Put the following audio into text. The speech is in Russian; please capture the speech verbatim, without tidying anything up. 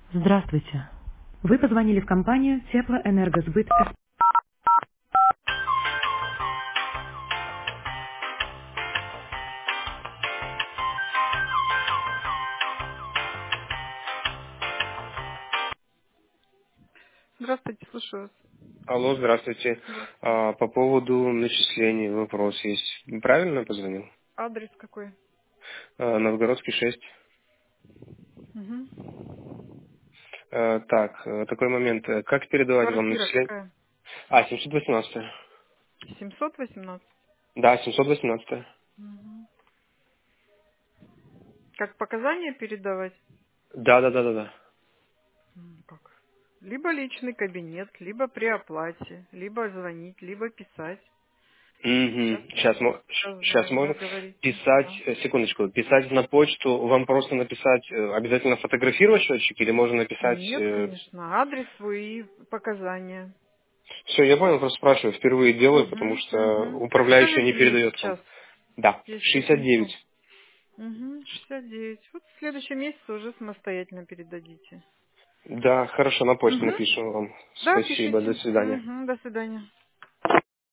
Здравствуйте. Вы позвонили в компанию Теплоэнергосбыт. Здравствуйте, слушаю вас. Алло, здравствуйте. Здравствуйте. А, по поводу начислений вопрос есть. Правильно я позвонил? Адрес какой? А, Новгородский шесть. Угу. А, так, э, такой момент. Э, Как передавать вам Квартира начисление? какая? А, семьсот восемнадцать. семьсот восемнадцать. Да, семьсот восемнадцать. Угу. Как показания передавать? Да, да, да, да, да. М, Как? Либо личный кабинет, либо при оплате, либо звонить, либо писать. Сейчас, Угу. Сейчас, сейчас сейчас звоню, можно говорите. писать, Да. э, секундочку, писать на почту, вам просто написать, э, обязательно фотографировать счетчик или можно написать... Нет, конечно. Адрес свой и показания. Все, я понял, просто спрашиваю, впервые делаю, потому Угу, что угу. управляющий не Скажите мне передает вам. сейчас, Да, если шестьдесят девять. ну, угу, шестьдесят девять. Вот в следующем месяце уже самостоятельно передадите. Да, хорошо, на почту Угу. напишем вам. Да, Спасибо, до пишите. свидания. Угу, до свидания.